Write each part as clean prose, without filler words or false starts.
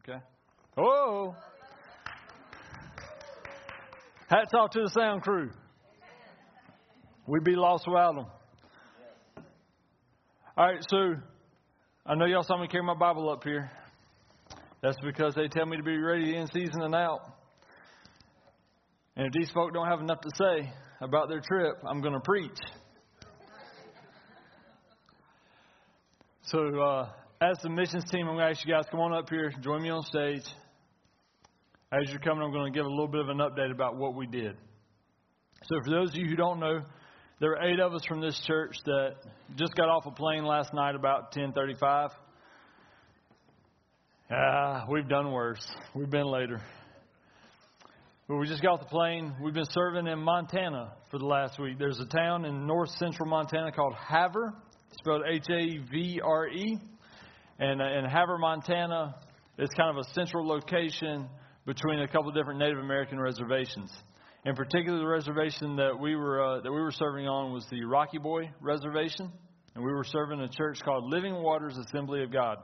Okay. Oh. Hats off to the sound crew. We'd be lost without them. All right, so I know y'all saw me carry my Bible up here. That's because they tell me to be ready in season and out. And if these folk don't have enough to say about their trip, I'm going to preach. So as the missions team, I'm going to ask you guys, come on up here, join me on stage. As you're coming, I'm going to give a little bit of an update about what we did. So for those of you who don't know, there were 8 of us from this church that just got off a plane last night about 10:35. We've done worse. We've been later. But we just got off the plane. We've been serving in Montana for the last week. There's a town in north central Montana called Havre, spelled Havre. And in Havre, Montana, it's kind of a central location between a couple of different Native American reservations. In particular, the reservation that we were serving on was the Rocky Boy Reservation, and we were serving a church called Living Waters Assembly of God.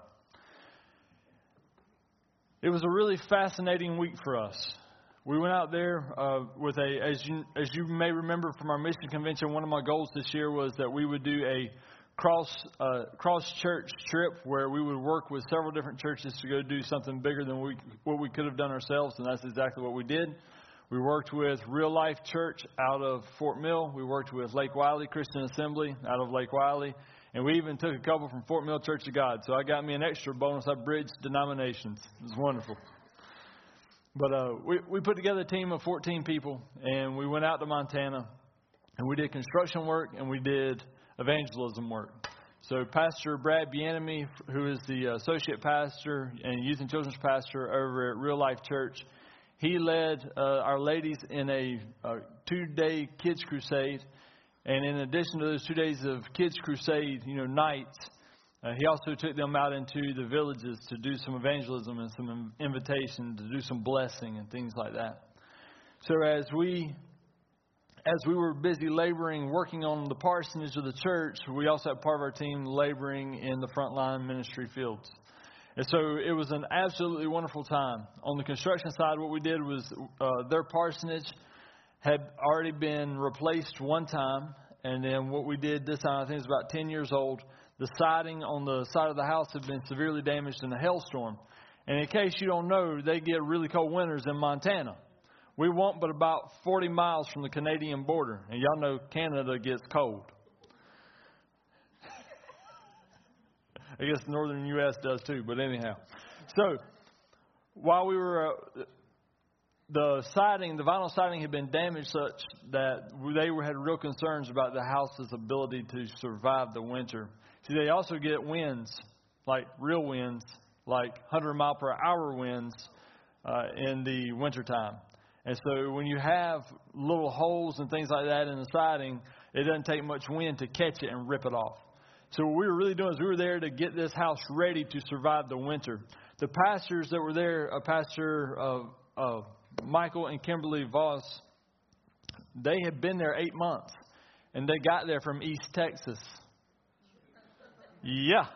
It was a really fascinating week for us. We went out there with as you may remember from our mission convention, one of my goals this year was that we would do a cross church trip where we would work with several different churches to go do something bigger than what we could have done ourselves, and that's exactly what we did. We worked with Real Life Church out of Fort Mill. We worked with Lake Wiley Christian Assembly out of Lake Wiley. And we even took a couple from Fort Mill Church of God. So I got me an extra bonus. I bridged denominations. It was wonderful. But we put together a team of 14 people, and we went out to Montana, and we did construction work, and we did evangelism work. So Pastor Brad Bienemy, who is the associate pastor and youth and children's pastor over at Real Life Church, he led our ladies in a 2-day kids crusade. And in addition to those 2 days of kids crusade, nights, he also took them out into the villages to do some evangelism and some invitation, to do some blessing and things like that. So as we were busy laboring, working on the parsonage of the church, we also had part of our team laboring in the frontline ministry fields. And so it was an absolutely wonderful time. On the construction side, what we did was their parsonage had already been replaced one time. And then what we did this time, I think it was about 10 years old, the siding on the side of the house had been severely damaged in a hailstorm. And in case you don't know, they get really cold winters in Montana. We won't but about 40 miles from the Canadian border. And y'all know Canada gets cold. I guess the northern U.S. does too, but anyhow. So while we were, the vinyl siding had been damaged such that they had real concerns about the house's ability to survive the winter. See, they also get winds, like real winds, like 100-mile-per-hour winds in the wintertime. And so when you have little holes and things like that in the siding, it doesn't take much wind to catch it and rip it off. So what we were really doing is we were there to get this house ready to survive the winter. The pastors that were there, Pastor Michael and Kimberly Voss, they had been there 8 months. And they got there from East Texas. Yeah.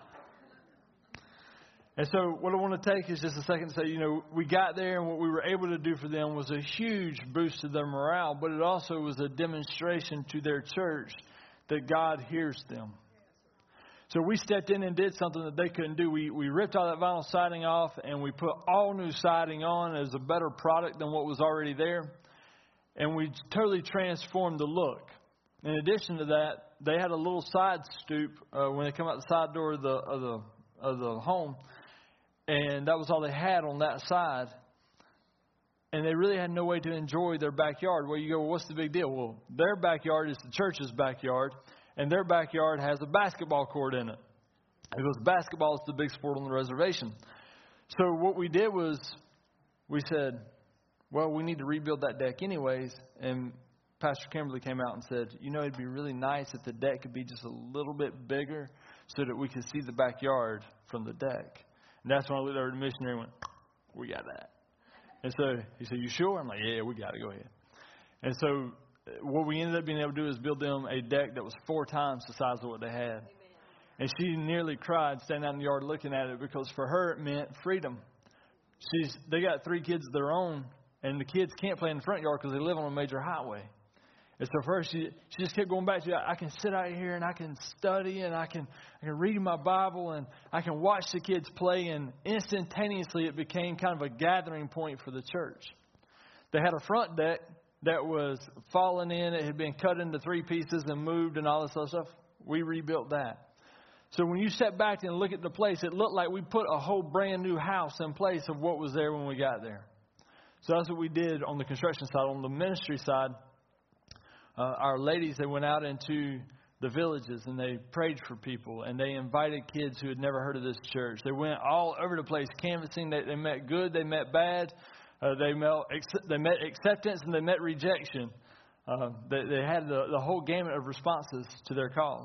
And so what I want to take is just a second to say, we got there and what we were able to do for them was a huge boost to their morale, but it also was a demonstration to their church that God hears them. So we stepped in and did something that they couldn't do. We ripped all that vinyl siding off and we put all new siding on as a better product than what was already there. And we totally transformed the look. In addition to that, they had a little side stoop when they come out the side door of the home. And that was all they had on that side. And they really had no way to enjoy their backyard. Well, you go, well, what's the big deal? Well, their backyard is the church's backyard. And their backyard has a basketball court in it. Because basketball is the big sport on the reservation. So what we did was we said, well, we need to rebuild that deck anyways. And Pastor Kimberly came out and said, it'd be really nice if the deck could be just a little bit bigger so that we could see the backyard from the deck. And that's when I looked over at the missionary and went, we got that. And so he said, you sure? I'm like, yeah, we got it. Go ahead. And so what we ended up being able to do is build them a deck that was 4 times the size of what they had. Amen. And she nearly cried standing out in the yard looking at it because for her it meant freedom. They got 3 kids of their own, and the kids can't play in the front yard because they live on a major highway. And so first she just kept going back to, I can sit out here and I can study and I can read my Bible and I can watch the kids play. And instantaneously it became kind of a gathering point for the church. They had a front deck that was fallen in. It had been cut into 3 pieces and moved and all this other stuff. We rebuilt that. So when you step back and look at the place, it looked like we put a whole brand new house in place of what was there when we got there. So that's what we did on the construction side. On the ministry side, our ladies, they went out into the villages and they prayed for people and they invited kids who had never heard of this church. They went all over the place canvassing. They met good, they met bad, they met acceptance and they met rejection. They had the whole gamut of responses to their cause.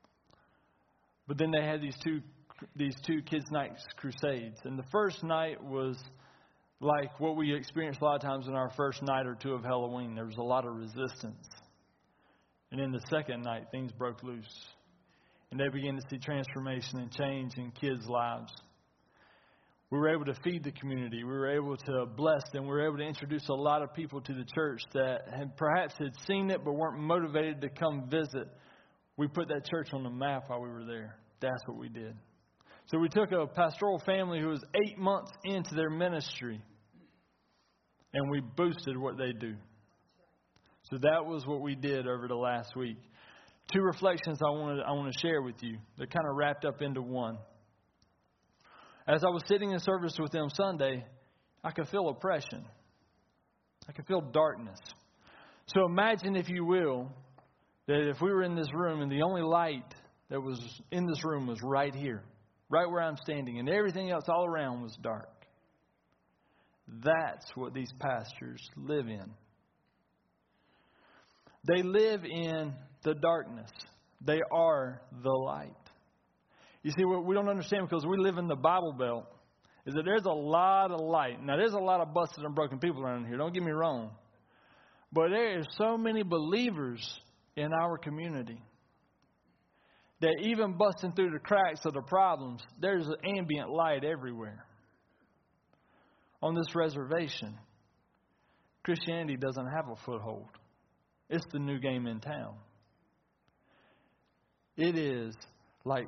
But then they had these two kids' nights crusades, and the first night was like what we experienced a lot of times in our first night or 2 of Halloween. There was a lot of resistance. And then the second night, things broke loose. And they began to see transformation and change in kids' lives. We were able to feed the community. We were able to bless them. We were able to introduce a lot of people to the church that perhaps had seen it but weren't motivated to come visit. We put that church on the map while we were there. That's what we did. So we took a pastoral family who was 8 months into their ministry, and we boosted what they do. So that was what we did over the last week. 2 reflections I want to share with you. They're kind of wrapped up into one. As I was sitting in service with them Sunday, I could feel oppression. I could feel darkness. So imagine, if you will, that if we were in this room and the only light that was in this room was right here, right where I'm standing, and everything else all around was dark. That's what these pastors live in. They live in the darkness. They are the light. You see, what we don't understand, because we live in the Bible Belt, is that there's a lot of light. Now, there's a lot of busted and broken people around here. Don't get me wrong. But there are so many believers in our community that even busting through the cracks of the problems, there's an ambient light everywhere. On this reservation, Christianity doesn't have a foothold. It's the new game in town. It is like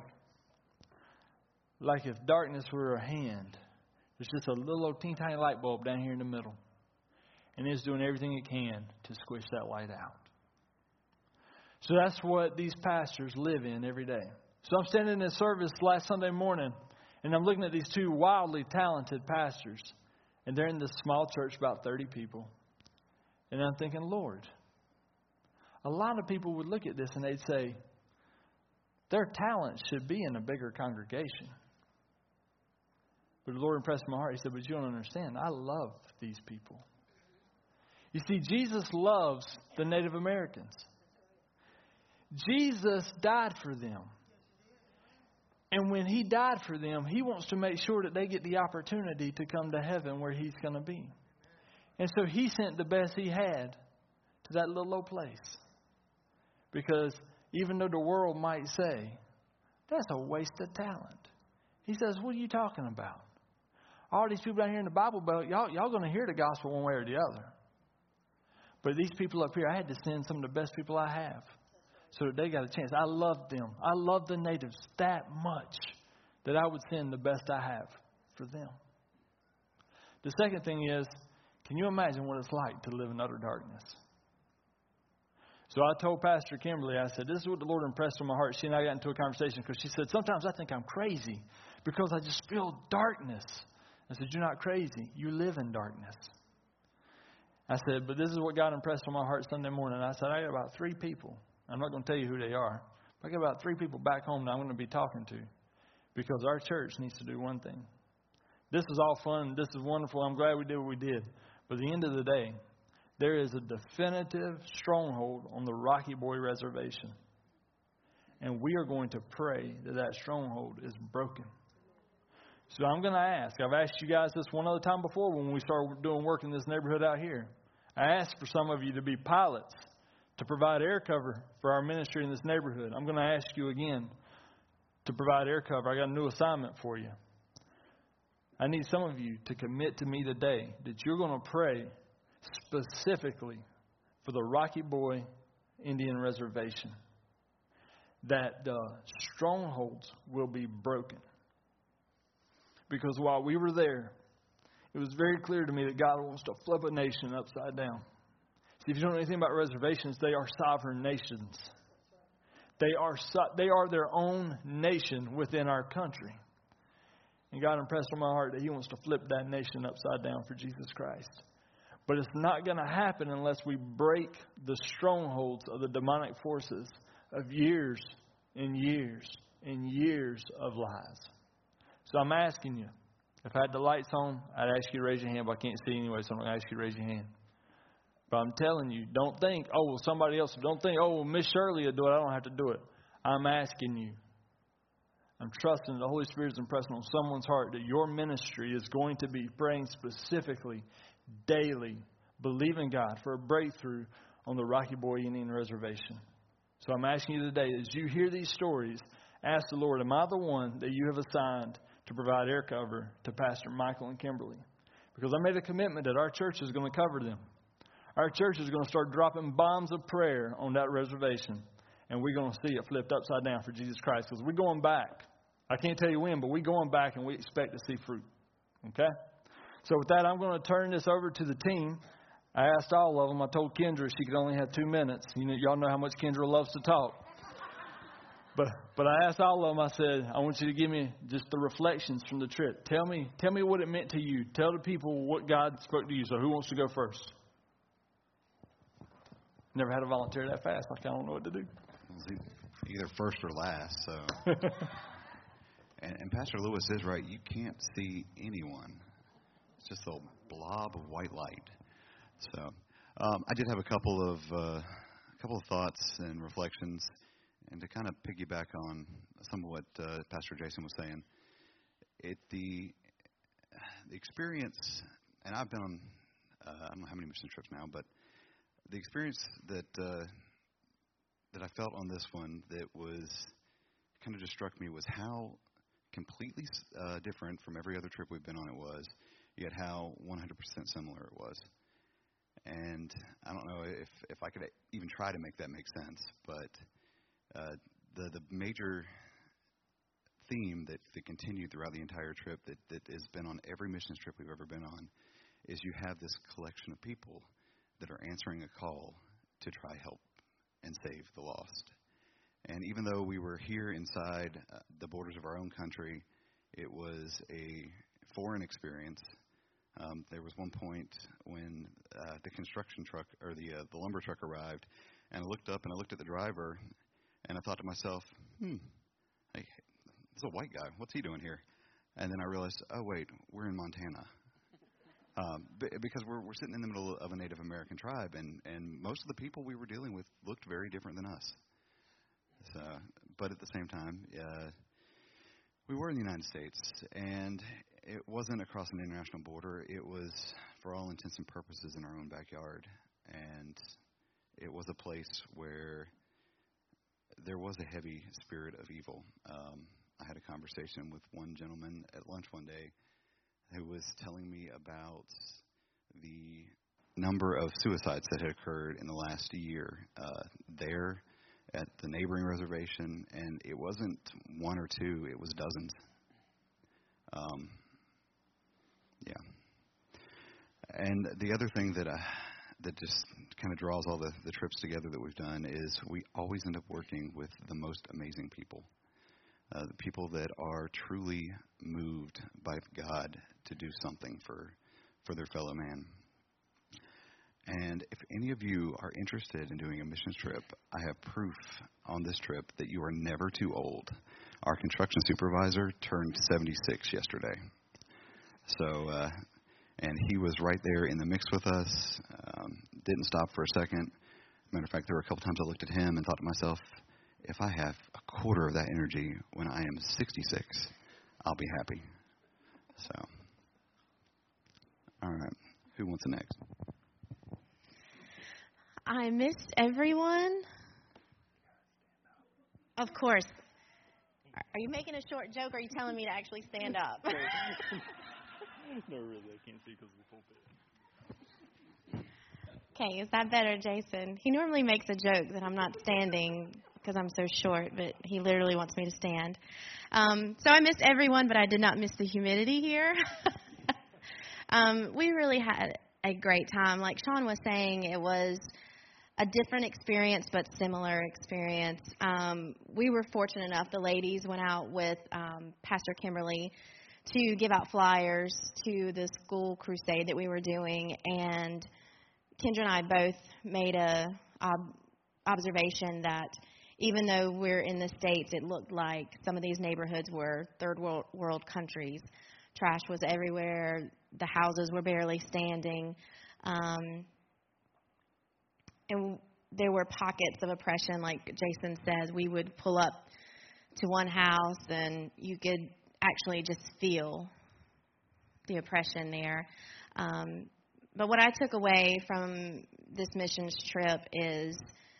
if darkness were a hand. There's just a little old teeny tiny light bulb down here in the middle. And it's doing everything it can to squish that light out. So that's what these pastors live in every day. So I'm standing in service last Sunday morning, and I'm looking at these 2 wildly talented pastors. And they're in this small church, about 30 people. And I'm thinking, Lord, a lot of people would look at this and they'd say, their talent should be in a bigger congregation. But the Lord impressed my heart. He said, but you don't understand. I love these people. You see, Jesus loves the Native Americans. Jesus died for them. And when He died for them, He wants to make sure that they get the opportunity to come to heaven where He's going to be. And so He sent the best He had to that little old place. Because even though the world might say, that's a waste of talent. He says, what are you talking about? All these people down here in the Bible Belt, y'all going to hear the gospel one way or the other. But these people up here, I had to send some of the best people I have so that they got a chance. I love them. I love the natives that much that I would send the best I have for them. The second thing is, can you imagine what it's like to live in utter darkness? So I told Pastor Kimberly, I said, this is what the Lord impressed on my heart. She and I got into a conversation because she said, sometimes I think I'm crazy because I just feel darkness. I said, you're not crazy. You live in darkness. I said, but this is what God impressed on my heart Sunday morning. I said, I got about 3 people. I'm not going to tell you who they are. But I got about 3 people back home that I'm going to be talking to because our church needs to do one thing. This is all fun. This is wonderful. I'm glad we did what we did. But at the end of the day, there is a definitive stronghold on the Rocky Boy Reservation. And we are going to pray that that stronghold is broken. So I'm going to ask. I've asked you guys this one other time before when we started doing work in this neighborhood out here. I asked for some of you to be pilots to provide air cover for our ministry in this neighborhood. I'm going to ask you again to provide air cover. I got a new assignment for you. I need some of you to commit to me today that you're going to pray specifically for the Rocky Boy Indian Reservation, that the strongholds will be broken. Because while we were there, it was very clear to me that God wants to flip a nation upside down. See, if you don't know anything about reservations, they are sovereign nations. They are their own nation within our country. And God impressed on my heart that He wants to flip that nation upside down for Jesus Christ. But it's not going to happen unless we break the strongholds of the demonic forces of years and years and years of lies. So I'm asking you, if I had the lights on, I'd ask you to raise your hand, but I can't see anyway, so I'm going to ask you to raise your hand. But I'm telling you, don't think, oh, well, somebody else. Don't think, oh, well, Miss Shirley will do it. I don't have to do it. I'm asking you. I'm trusting the Holy Spirit is impressing on someone's heart that your ministry is going to be praying specifically, daily, believing God for a breakthrough on the Rocky Boy Indian Reservation. So I'm asking you today, as you hear these stories, ask the Lord, am I the one that you have assigned to provide air cover to Pastor Michael and Kimberly? Because I made a commitment that our church is going to cover them. Our church is going to start dropping bombs of prayer on that reservation. And we're going to see it flipped upside down for Jesus Christ. Because we're going back. I can't tell you when, but we're going back and we expect to see fruit. Okay? So with that, I'm going to turn this over to the team. I asked all of them. I told Kendra she could only have 2 minutes. You know, y'all know how much Kendra loves to talk. But I asked all of them, I said, I want you to give me just the reflections from the trip. Tell me what it meant to you. Tell the people what God spoke to you. So who wants to go first? Never had a volunteer that fast. I don't know what to do. Either first or last. So, and Pastor Lewis is right. You can't see anyone. It's just a blob of white light. So, I did have a couple of thoughts and reflections, and to kind of piggyback on some of what Pastor Jason was saying. The experience, and I've been on I don't know how many mission trips now, but the experience that I felt on this one that was kind of just struck me was how completely different from every other trip we've been on it was, yet how 100% similar it was. And I don't know if I could even try to make that make sense, but the major theme that continued throughout the entire trip that has been on every missions trip we've ever been on is you have this collection of people that are answering a call to try help and save the lost. And even though we were here inside the borders of our own country, it was a foreign experience. There was one point when the construction truck or the lumber truck arrived, and I looked up and I looked at the driver, and I thought to myself, hey, this is a white guy. What's he doing here? And then I realized, oh wait, we're in Montana. Because we're sitting in the middle of a Native American tribe, and most of the people we were dealing with looked very different than us. So, but at the same time, we were in the United States, and it wasn't across an international border. It was, for all intents and purposes, in our own backyard. And it was a place where there was a heavy spirit of evil. I had a conversation with one gentleman at lunch one day who was telling me about the number of suicides that had occurred in the last year there at the neighboring reservation, and it wasn't one or two, it was dozens. And the other thing that just kind of draws all the trips together that we've done is we always end up working with the most amazing people. The people that are truly moved by God to do something for their fellow man. And if any of you are interested in doing a missions trip, I have proof on this trip that you are never too old. Our construction supervisor turned 76 yesterday. So, and he was right there in the mix with us, didn't stop for a second. Matter of fact, there were a couple times I looked at him and thought to myself, if I have a quarter of that energy when I am 66, I'll be happy. So, all right. Who wants the next? I missed everyone. Of course. Are you making a short joke, or are you telling me to actually stand up? No, really, I can't see because of the pulpit. Okay, is that better, Jason? He normally makes a joke that I'm not standing because I'm so short, but he literally wants me to stand. So I missed everyone, but I did not miss the humidity here. We really had a great time. Like Sean was saying, it was a different experience, but similar experience. We were fortunate enough, the ladies went out with Pastor Kimberly to give out flyers to the school crusade that we were doing, and Kendra and I both made a observation that even though we're in the States, it looked like some of these neighborhoods were third world countries. Trash was everywhere. The houses were barely standing. And there were pockets of oppression, like Jason says. We would pull up to one house, and you could actually just feel the oppression there. But what I took away from this missions trip is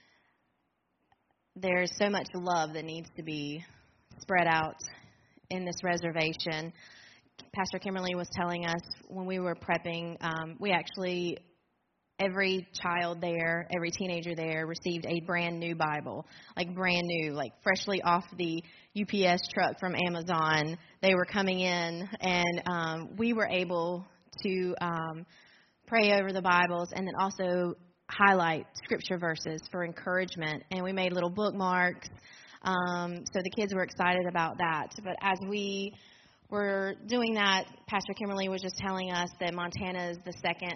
there's so much love that needs to be spread out in this reservation. Pastor Kimberly was telling us when we were prepping, we actually, every child there, every teenager there received a brand new Bible, like brand new, like freshly off the UPS truck from Amazon. They were coming in, and we were able to pray over the Bibles and then also highlight scripture verses for encouragement. And we made little bookmarks. So the kids were excited about that. But as we were doing that, Pastor Kimberly was just telling us that Montana is the second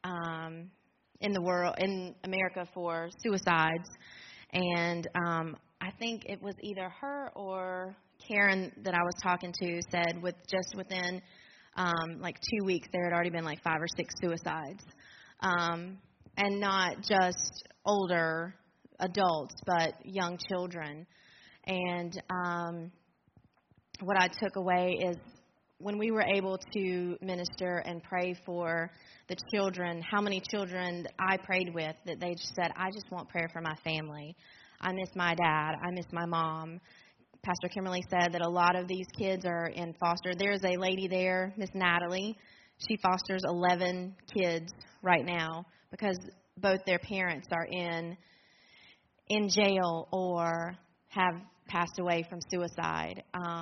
in the world, in America, for suicides. And I think it was either her or Karen that I was talking to said within like 2 weeks, there had already been like 5 or 6 suicides. And not just older adults, but young children. And what I took away is when we were able to minister and pray for the children, how many children I prayed with that they just said, I just want prayer for my family. I miss my dad. I miss my mom. Pastor Kimberly said that a lot of these kids are in foster. There's a lady there, Miss Natalie. She fosters 11 kids right now because both their parents are in jail or have passed away from suicide.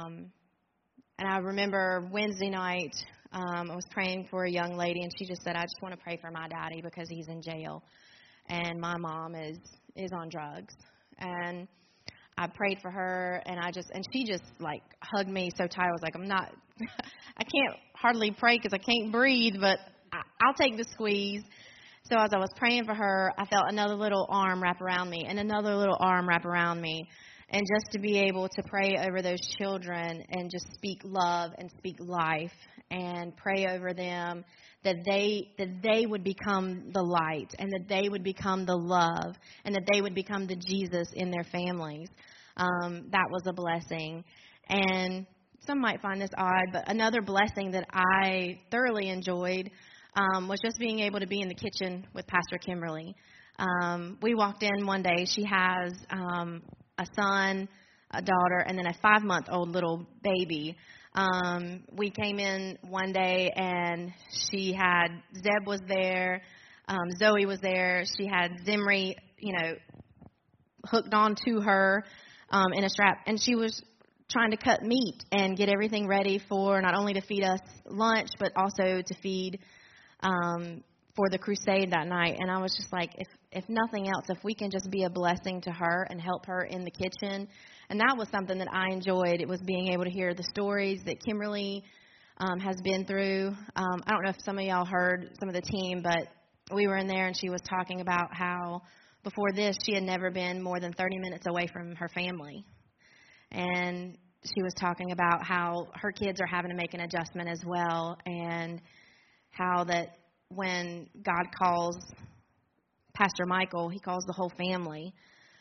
And I remember Wednesday night, I was praying for a young lady, and she just said, I just want to pray for my daddy because he's in jail, and my mom is on drugs. And I prayed for her, and she just like hugged me so tight. I was like, I can't hardly pray because I can't breathe, but I'll take the squeeze. So as I was praying for her, I felt another little arm wrap around me and another little arm wrap around me. And just to be able to pray over those children and just speak love and speak life and pray over them that they would become the light and that they would become the love and that they would become the Jesus in their families. That was a blessing. And some might find this odd, but another blessing that I thoroughly enjoyed was just being able to be in the kitchen with Pastor Kimberly. We walked in one day. She has a son, a daughter, and then a 5-month-old little baby. We came in one day, and Zeb was there, Zoe was there. She had Zimri, hooked onto her in a strap, and she was trying to cut meat and get everything ready for not only to feed us lunch, but also to feed for the crusade that night. And I was just like, if nothing else, if we can just be a blessing to her and help her in the kitchen. And that was something that I enjoyed. It was being able to hear the stories that Kimberly has been through. I don't know if some of y'all heard, some of the team, but we were in there and she was talking about how before this she had never been more than 30 minutes away from her family. And she was talking about how her kids are having to make an adjustment as well, and how that when God calls Pastor Michael, he calls the whole family.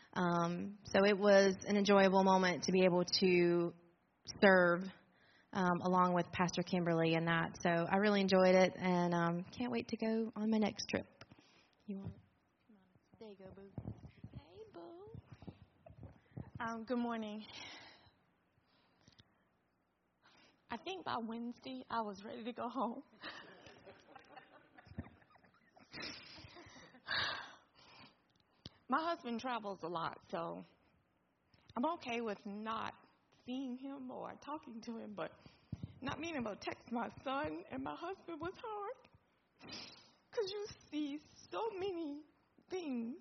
So it was an enjoyable moment to be able to serve along with Pastor Kimberly and that. So I really enjoyed it, and can't wait to go on my next trip. You want? There you go, Boo. Hey, Boo. Good morning. I think by Wednesday, I was ready to go home. My husband travels a lot, so I'm okay with not seeing him or talking to him, but not being able to text my son and my husband was hard because you see so many things.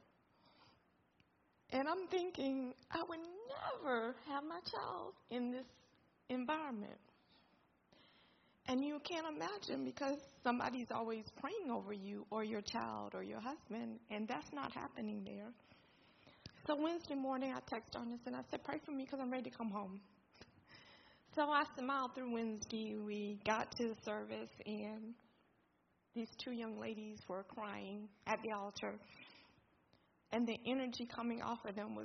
And I'm thinking I would never have my child in this environment. And you can't imagine because somebody's always praying over you or your child or your husband, and that's not happening there. So Wednesday morning, I texted Ernest and I said, pray for me because I'm ready to come home. So I smiled through Wednesday. We got to the service, and these two young ladies were crying at the altar. And the energy coming off of them was,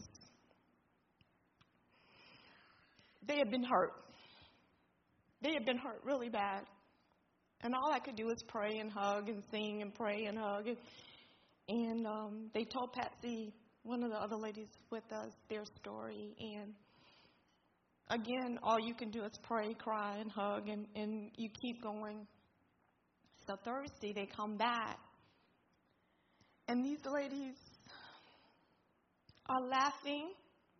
they had been hurt. They had been hurt really bad. And all I could do was pray and hug and sing and pray and hug. And they told Patsy, one of the other ladies with us, their story. And again, all you can do is pray, cry, and hug, and you keep going. So Thursday, they come back. And these ladies are laughing.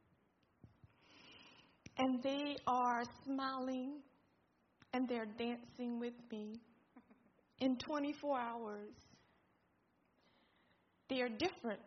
And they are smiling. And they're dancing with me. In 24 hours, they are different.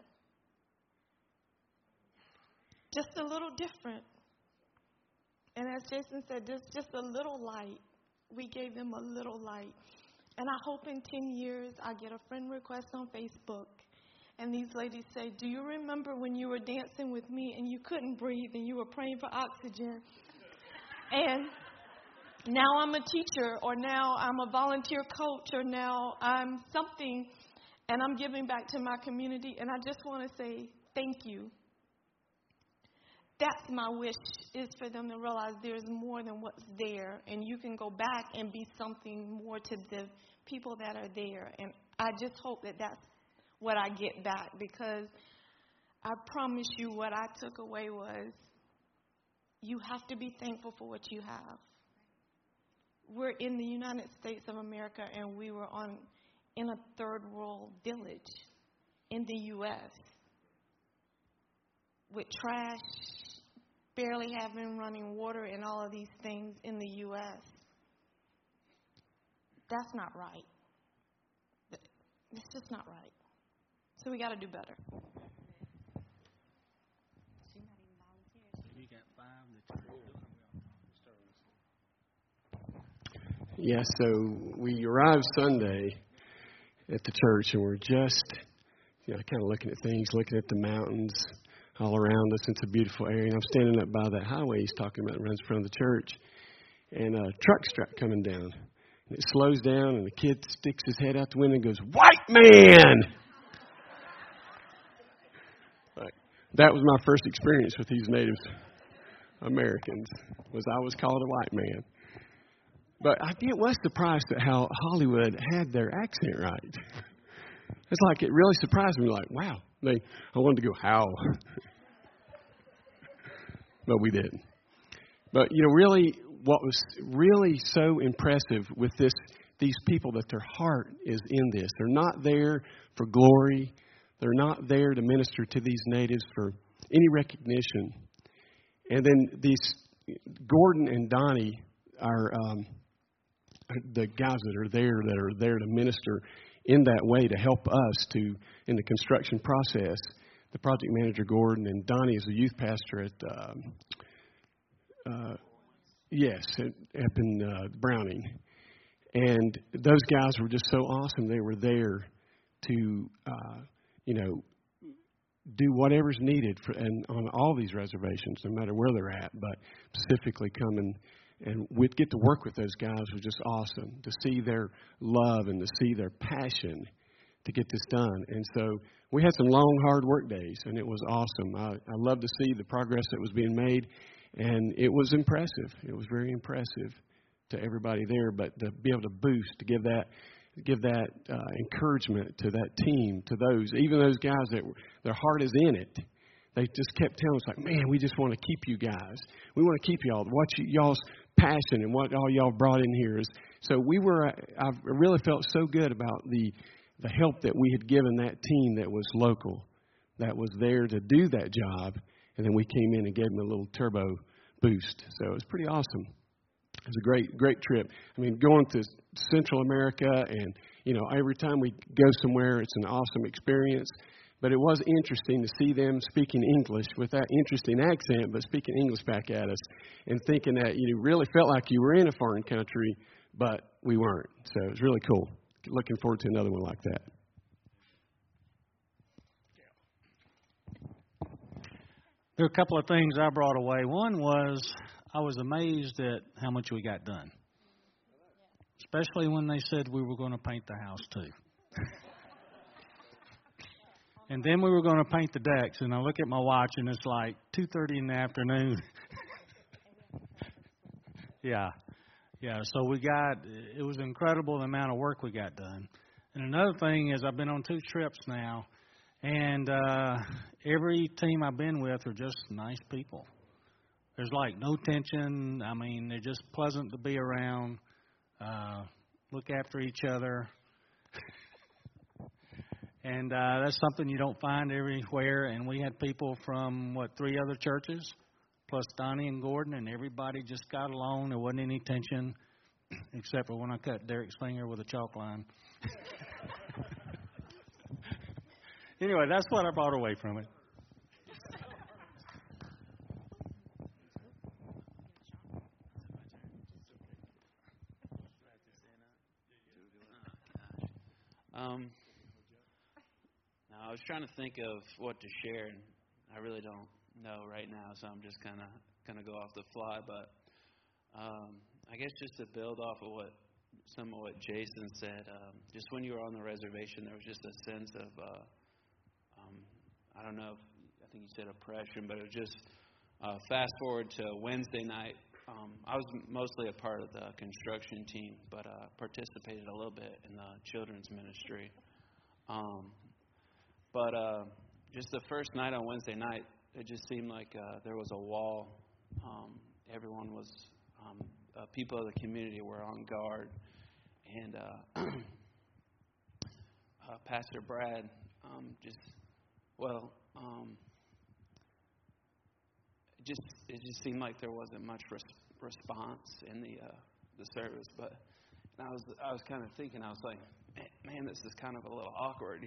Just a little different. And as Jason said, there's just a little light. We gave them a little light. And I hope in 10 years I get a friend request on Facebook. And these ladies say, do you remember when you were dancing with me and you couldn't breathe and you were praying for oxygen? And now I'm a teacher, or now I'm a volunteer coach, or now I'm something, and I'm giving back to my community. And I just want to say thank you. That's my wish, is for them to realize there's more than what's there, and you can go back and be something more to the people that are there. And I just hope that that's what I get back, because I promise you what I took away was you have to be thankful for what you have. We're in the United States of America, and we were in a third world village in the U.S. with trash, barely having running water, and all of these things in the U.S. That's not right. It's just not right. So we got to do better. Yeah, so we arrived Sunday at the church, and we're just, kind of looking at things, looking at the mountains all around us. It's a beautiful area. And I'm standing up by that highway he's talking about that runs in front of the church, and a truck's coming down. And it slows down, and the kid sticks his head out the window and goes, "White man!" That was my first experience with these Native Americans, was I was called a white man. But I was surprised at how Hollywood had their accent right. It's like it really surprised me. Like, wow, I wanted to go, how? But we didn't. But, really, what was really so impressive with these people, that their heart is in this. They're not there for glory. They're not there to minister to these natives for any recognition. And then these Gordon and Donnie are the guys that are there to minister in that way, to help us in the construction process. The project manager, Gordon, and Donnie is a youth pastor at up in Browning. And those guys were just so awesome. They were there to do whatever's needed and on all these reservations, no matter where they're at, but specifically come and we'd get to work with those guys was just awesome, to see their love and to see their passion to get this done. And so we had some long, hard work days, and it was awesome. I love to see the progress that was being made, and it was impressive. It was very impressive to everybody there, but to be able to boost, to give that encouragement to that team, to even those guys that their heart is in it, they just kept telling us, like, man, we just want to keep you guys. We want to keep y'all. What y'all's passion and what all y'all brought in here is. So I really felt so good about the help that we had given that team that was local, that was there to do that job, and then we came in and gave them a little turbo boost. So it was pretty awesome. It was a great trip. I mean, going to Central America and, every time we go somewhere, it's an awesome experience. But it was interesting to see them speaking English with that interesting accent, but speaking English back at us and thinking that you really felt like you were in a foreign country, but we weren't. So it was really cool. Looking forward to another one like that. There are a couple of things I brought away. One was I was amazed at how much we got done, especially when they said we were going to paint the house too. And then we were going to paint the decks, and I look at my watch, and it's like 2:30 in the afternoon. Yeah. So it was incredible the amount of work we got done. And another thing is I've been on 2 trips now, and every team I've been with are just nice people. There's like no tension. I mean, they're just pleasant to be around, look after each other. And that's something you don't find everywhere. And we had people from, 3 other churches, plus Donnie and Gordon, and everybody just got along. There wasn't any tension, except for when I cut Derek's finger with a chalk line. Anyway, that's what I brought away from it. I was trying to think of what to share, and I really don't know right now, so I'm just kind of go off the fly. But I guess just to build off of some of what Jason said, just when you were on the reservation, there was just a sense of I don't know, I think you said oppression, but it was just fast forward to Wednesday night. I was mostly a part of the construction team, but participated a little bit in the children's ministry. But just the first night on Wednesday night, it just seemed like there was a wall. Everyone was, people of the community were on guard. And Pastor Brad it just seemed like there wasn't much response in the service. But I was kind of thinking, I was like, man, this is kind of a little awkward,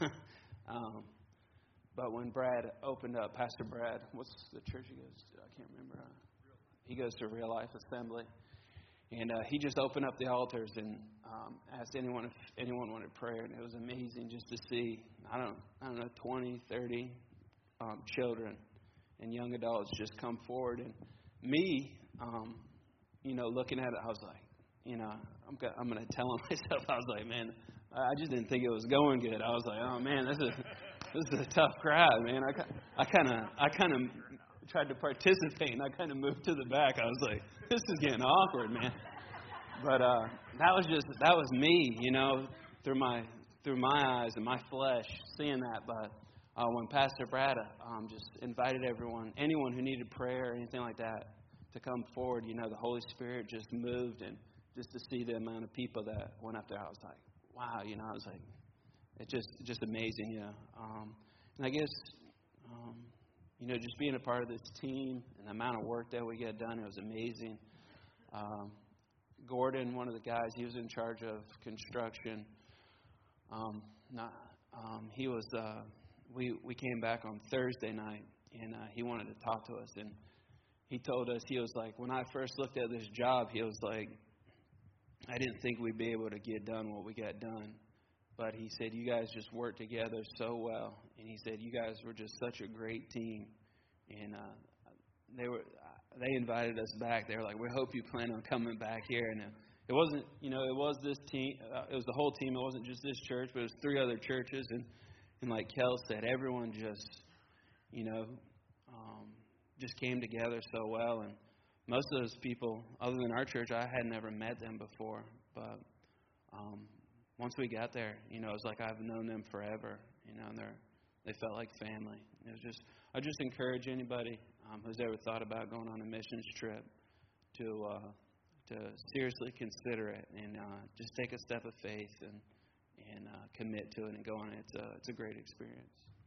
But when Brad opened up, Pastor Brad, what's the church he goes to? I can't remember. He goes to Real Life Assembly. And he just opened up the altars and asked anyone if anyone wanted prayer. And it was amazing just to see, I don't know, 20, 30 children and young adults just come forward. And me, looking at it, I was like, I'm going to tell him myself. I was like, man, I just didn't think it was going good. I was like, oh man, this is a tough crowd, man. I kind of tried to participate, and I kind of moved to the back. I was like, this is getting awkward, man. But that was me, through my eyes and my flesh, seeing that. But when Pastor Brad just invited anyone who needed prayer or anything like that, to come forward, the Holy Spirit just moved, and just to see the amount of people that went up there, I was like, wow, I was like, it's just amazing, and I guess, just being a part of this team and the amount of work that we get done, it was amazing. Gordon, one of the guys, he was in charge of construction. We came back on Thursday night, and he wanted to talk to us, and he told us, he was like, when I first looked at this job, he was like, I didn't think we'd be able to get done what we got done. But he said, you guys just worked together so well. And he said, you guys were just such a great team. And they invited us back. They were like, we hope you plan on coming back here. And it wasn't, it was this team. It was the whole team. It wasn't just this church, but it was 3 other churches. And like Kel said, everyone just, just came together so well. And most of those people, other than our church, I had never met them before. But once we got there, it was like I've known them forever. And they felt like family. It was just, I just encourage anybody who's ever thought about going on a missions trip to seriously consider it and just take a step of faith and commit to it and go on it. It's a great experience.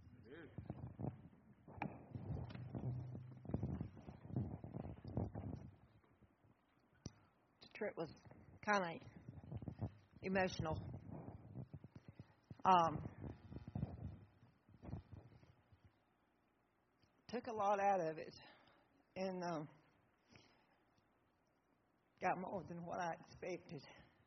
The trip was kind of emotional. Took a lot out of it, and got more than what I expected.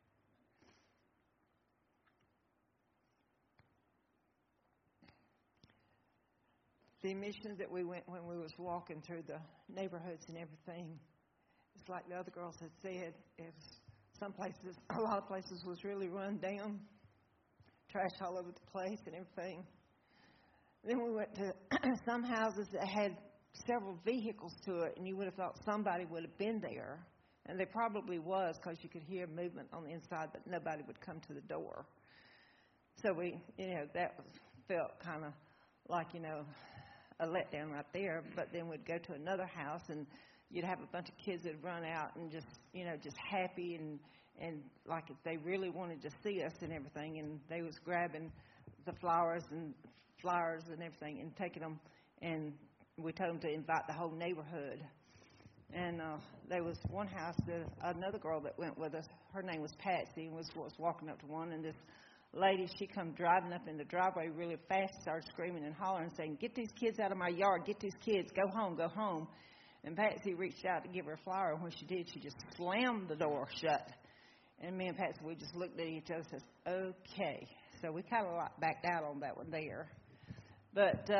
The missions that we went when we was walking through the neighborhoods and everything, it's like the other girls had said, some places, a lot of places was really run down, trash all over the place and everything. Then we went to some houses that had several vehicles to it, and you would have thought somebody would have been there. And there probably was, because you could hear movement on the inside, but nobody would come to the door. So that felt kind of like, a letdown right there. But then we'd go to another house, and you'd have a bunch of kids that'd run out and just happy and like if they really wanted to see us and everything. And they was grabbing the flowers and everything and taking them, and we told them to invite the whole neighborhood. And there was one house, another girl that went with us, her name was Patsy, and was walking up to one, and this lady, she come driving up in the driveway really fast, started screaming and hollering, saying, "Get these kids out of my yard, get these kids, go home, go home." And Patsy reached out to give her a flower, and when she did, she just slammed the door shut. And me and Patsy, we just looked at each other and said, okay. So we kind of backed out on that one there. But,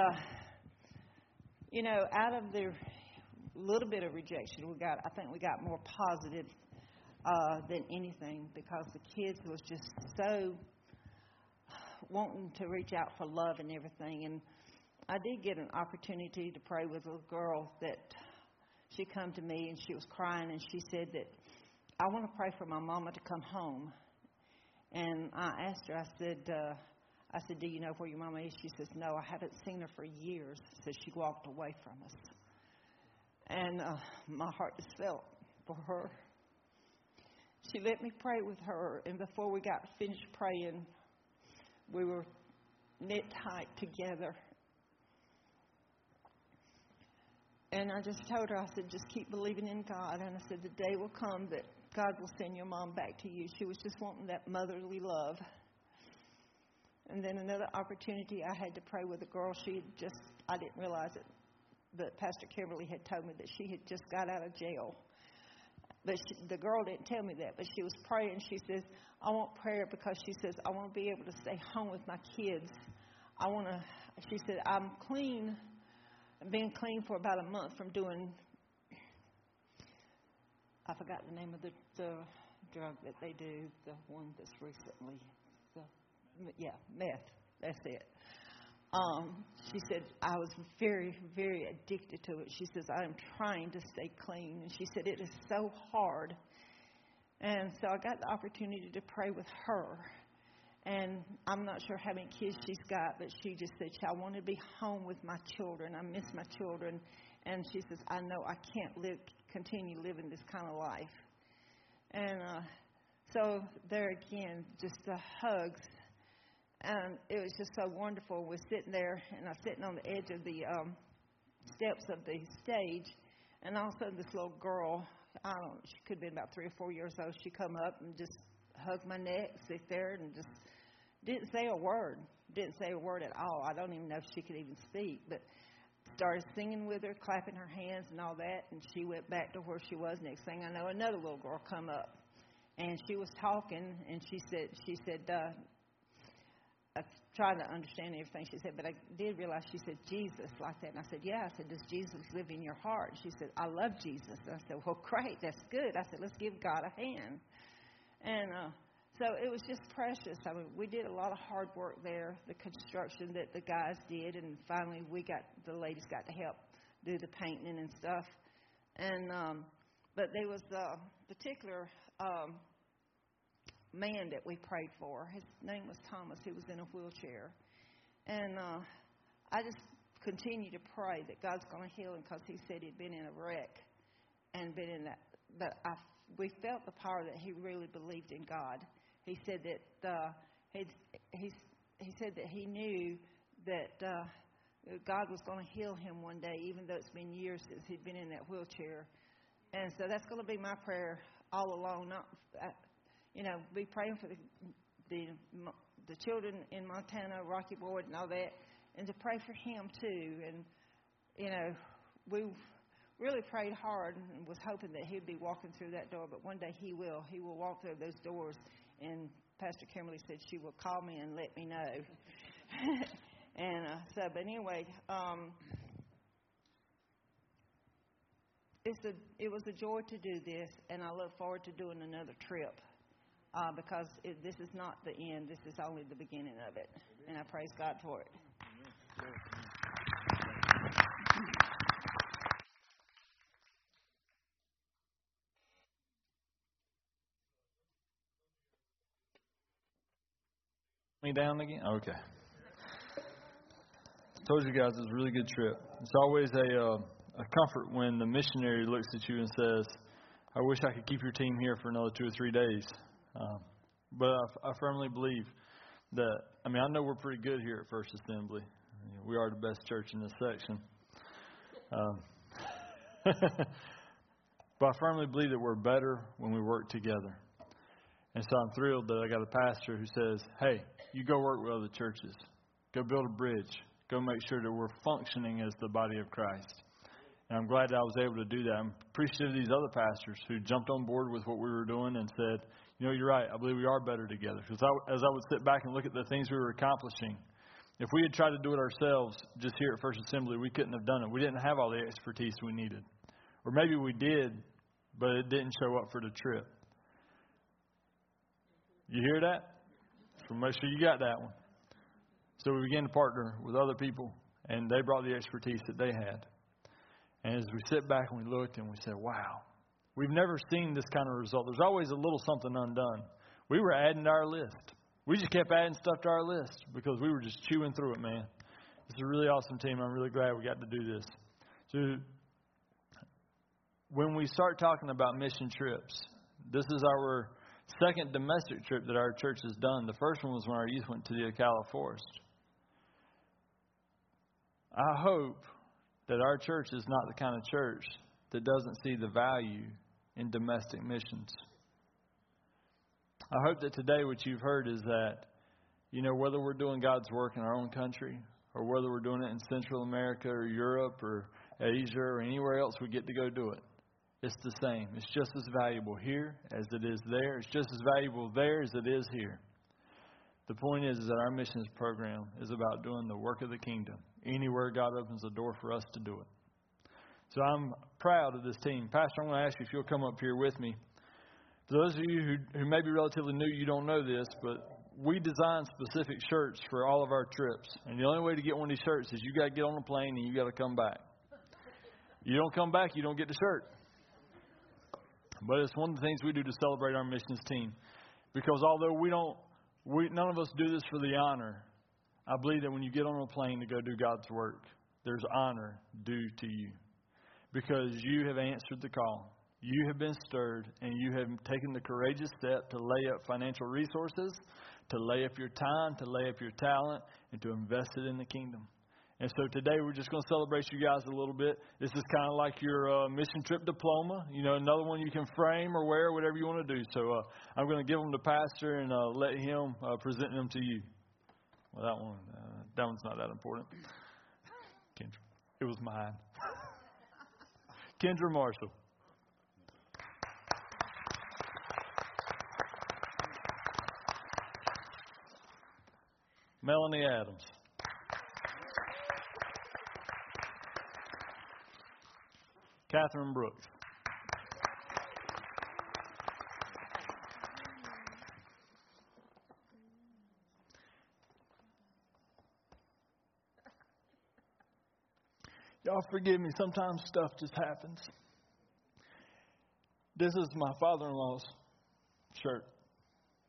out of the little bit of rejection I think we got more positive than anything, because the kids was just so wanting to reach out for love and everything. And I did get an opportunity to pray with a little girl that she come to me, and she was crying, and she said that, "I want to pray for my mama to come home." And I asked her, I said, "Do you know where your mama is?" She says, "No, I haven't seen her for years." So she walked away from us. And my heart just felt for her. She let me pray with her, and before we got finished praying, we were knit tight together. And I just told her, I said, "Just keep believing in God." And I said, "The day will come that God will send your mom back to you." She was just wanting that motherly love. And then another opportunity, I had to pray with a girl. I didn't realize it, but Pastor Kimberly had told me that she had just got out of jail. But the girl didn't tell me that, but she was praying. She says, "I want prayer because," she says, "I want to be able to stay home with my kids. She said, "I'm clean. I've been clean for about a month from doing," I forgot the name of the drug that they do, the one that's recently, meth. That's it. She said, "I was very, very addicted to it." She says, "I am trying to stay clean." And she said, "It is so hard." And so I got the opportunity to pray with her. And I'm not sure how many kids she's got, but she just said, "I want to be home with my children. I miss my children." And she says, "I know I can't continue living this kind of life." And so there again, just the hugs. And it was just so wonderful. We're sitting there, and I was sitting on the edge of the steps of the stage, and all of a sudden this little girl, she could have been about 3 or 4 years old, she come up and just hugged my neck, sit there, and just didn't say a word. Didn't say a word at all. I don't even know if she could even speak, but started singing with her, clapping her hands and all that, and she went back to where she was. Next thing I know, another little girl come up, and she was talking, and she said, I tried to understand everything she said, but I did realize she said Jesus like that. And I said, "Yeah." I said, "Does Jesus live in your heart?" She said, "I love Jesus." And I said, "Well, great, that's good." I said, "Let's give God a hand." And so it was just precious. I mean, we did a lot of hard work there, the construction that the guys did, and finally the ladies got to help do the painting and stuff. And but there was a particular man that we prayed for. His name was Thomas. He was in a wheelchair. And I just continue to pray that God's going to heal him, because he said he'd been in a wreck and been in that. We felt the power that he really believed in God. He said that he said that he knew that God was going to heal him one day, even though it's been years since he'd been in that wheelchair. And so that's going to be my prayer all along. Not, be praying for the children in Montana, Rocky Board, and all that, and to pray for him too. And we really prayed hard and was hoping that he'd be walking through that door. But one day he will. He will walk through those doors. And Pastor Kimberly said she will call me and let me know. But anyway, it was a joy to do this, and I look forward to doing another trip, because this is not the end. This is only the beginning of it, and I praise God for it. Me down again? Okay. Told you guys it was a really good trip. It's always a comfort when the missionary looks at you and says, I wish I could keep your team here for another 2 or 3 days. But I firmly believe that, I know we're pretty good here at First Assembly. We are the best church in this section. But I firmly believe that we're better when we work together. And so I'm thrilled that I got a pastor who says, hey, you go work with other churches. Go build a bridge. Go make sure that we're functioning as the body of Christ. And I'm glad that I was able to do that. I'm appreciative of these other pastors who jumped on board with what we were doing and said, you're right, I believe we are better together. Because as I would sit back and look at the things we were accomplishing, if we had tried to do it ourselves just here at First Assembly, we couldn't have done it. We didn't have all the expertise we needed. Or maybe we did, but it didn't show up for the trip. You hear that? So make sure you got that one. So we began to partner with other people, and they brought the expertise that they had. And as we sit back and we looked and we said, wow, we've never seen this kind of result. There's always a little something undone. We were adding to our list. We just kept adding stuff to our list because we were just chewing through it, man. It's a really awesome team. I'm really glad we got to do this. So when we start talking about mission trips, this is our second domestic trip that our church has done. The first one was when our youth went to the Ocala Forest. I hope that our church is not the kind of church that doesn't see the value in domestic missions. I hope that today what you've heard is that, whether we're doing God's work in our own country or whether we're doing it in Central America or Europe or Asia or anywhere else we get to go do it, it's the same. It's just as valuable here as it is there. It's just as valuable there as it is here. The point is that our missions program is about doing the work of the kingdom. Anywhere God opens a door for us to do it. So I'm proud of this team. Pastor, I'm going to ask you if you'll come up here with me. For those of you who may be relatively new, you don't know this, but we design specific shirts for all of our trips. And the only way to get one of these shirts is you got to get on a plane and you got to come back. You don't come back, you don't get the shirt. But it's one of the things we do to celebrate our missions team. Because although none of us do this for the honor, I believe that when you get on a plane to go do God's work, there's honor due to you. Because you have answered the call. You have been stirred, and you have taken the courageous step to lay up financial resources, to lay up your time, to lay up your talent, and to invest it in the kingdom. And so today we're just going to celebrate you guys a little bit. This is kind of like your mission trip diploma, another one you can frame or wear, whatever you want to do. So I'm going to give them to Pastor and let him present them to you. Well, that one's not that important. Kendra. It was mine. Kendra Marshall. Melanie Adams. Catherine Brooks. Y'all forgive me. Sometimes stuff just happens. This is my father-in-law's shirt.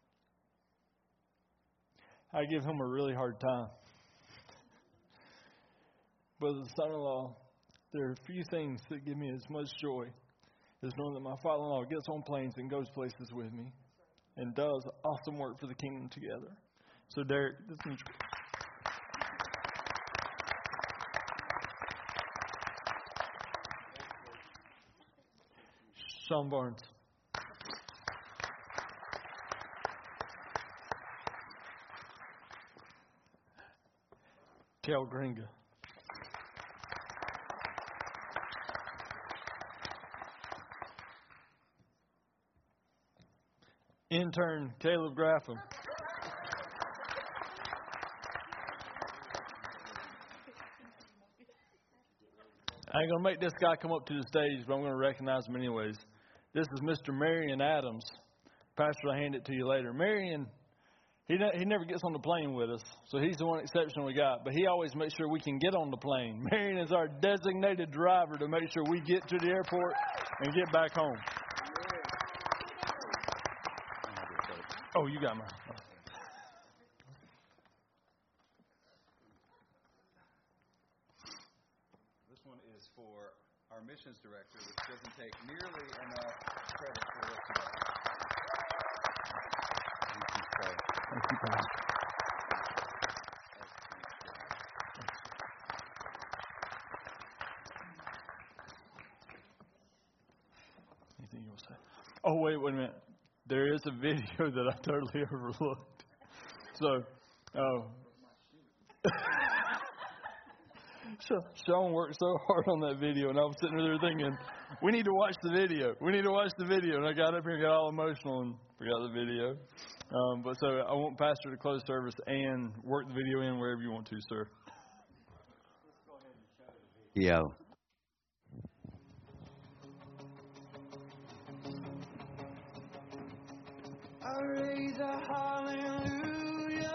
I give him a really hard time. But as a son-in-law, there are few things that give me as much joy as knowing that my father-in-law gets on planes and goes places with me and does awesome work for the kingdom together. So, Derek, this is Sean Barnes. Kel Gringa. Intern Caleb Graffam. I ain't going to make this guy come up to the stage, but I'm going to recognize him anyways. This is Mr. Marion Adams. Pastor, I'll hand it to you later. Marion, he never gets on the plane with us, so he's the one exception we got. But he always makes sure we can get on the plane. Marion is our designated driver to make sure we get to the airport and get back home. Oh, you got mine. This one is for our missions director, which doesn't take nearly enough credit for what she does. Thank you, Pastor. Anything you want to say? Oh, wait a minute. There is a video that I totally overlooked. So, Sean worked so hard on that video, and I was sitting there thinking, we need to watch the video. We need to watch the video. And I got up here and got all emotional and forgot the video. But so I want Pastor to close service and work the video in wherever you want to, sir. Yeah. I raise a hallelujah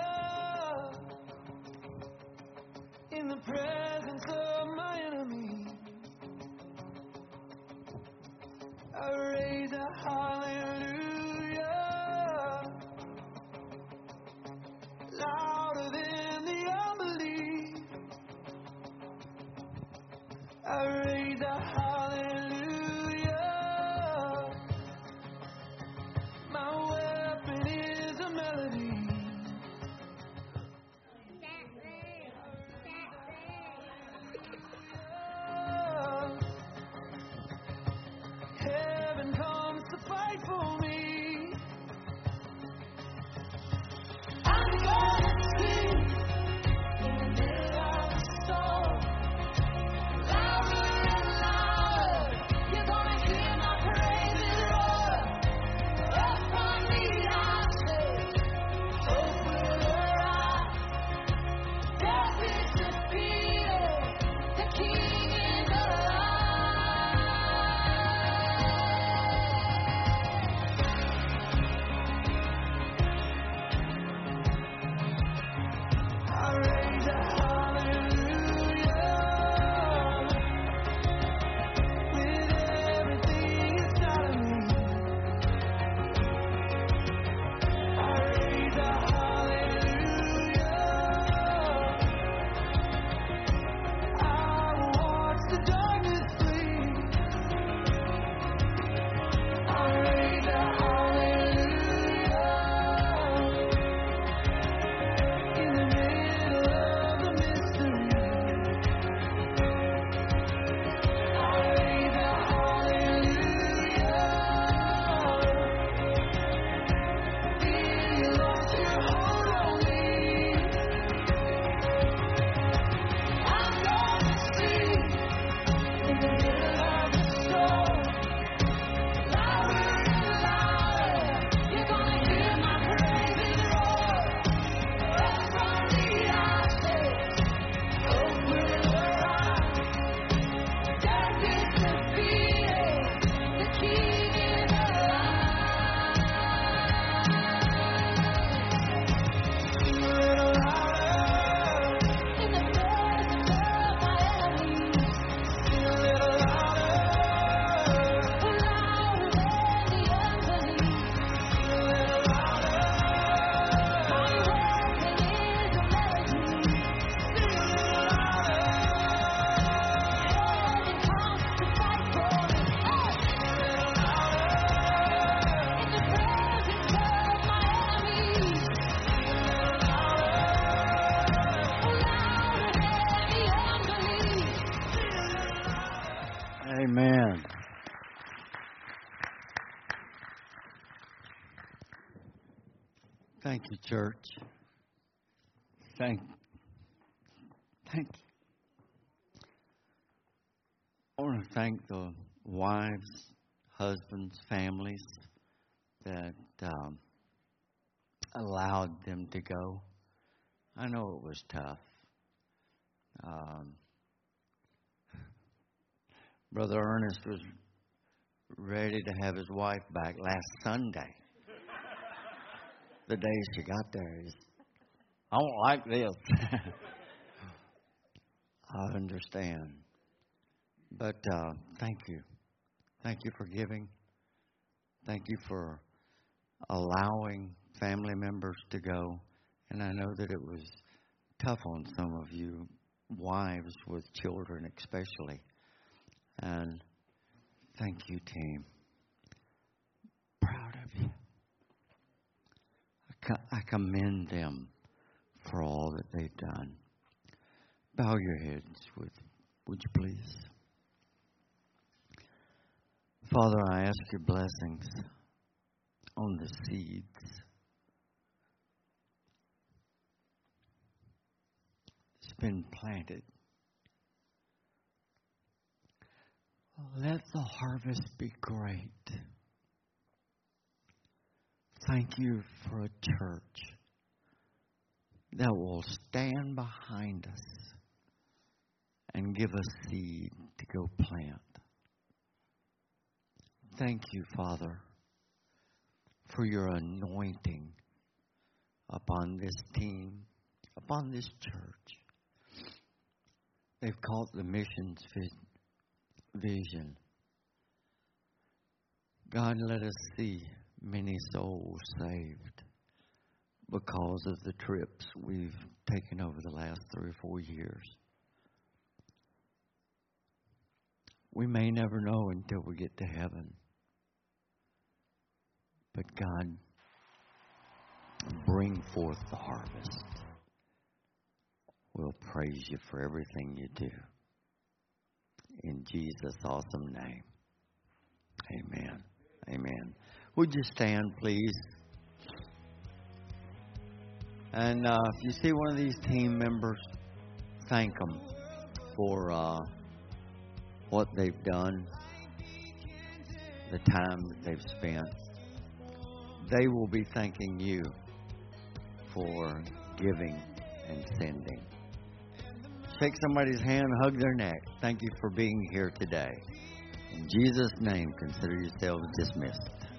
in the presence of my enemy. I raise a hallelujah louder than the unbelief. I raise a hallelujah. My weapon is a melody. Heaven comes to fight Thank you, church. Thank you. I want to thank the wives, husbands, families that allowed them to go. I know it was tough. Brother Ernest was ready to have his wife back last Sunday. The day she got there, I don't like this. I understand. But thank you. Thank you for giving. Thank you for allowing family members to go. And I know that it was tough on some of you, wives with children especially. And thank you, team. Proud of you. I commend them for all that they've done. Bow your heads, would you please? Father, I ask your blessings on the seeds. It's been planted. Let the harvest be great. Thank you for a church that will stand behind us and give us seed to go plant. Thank you, Father, for your anointing upon this team, upon this church. They've called the missions vision. God, let us see many souls saved because of the trips we've taken over the last 3 or 4 years. We may never know until we get to heaven. But God, bring forth the harvest. We'll praise you for everything you do. In Jesus' awesome name. Amen. Amen. Would you stand, please? And if you see one of these team members, thank them for what they've done, the time that they've spent. They will be thanking you for giving and sending. Shake somebody's hand, hug their neck. Thank you for being here today. In Jesus' name, consider yourselves dismissed.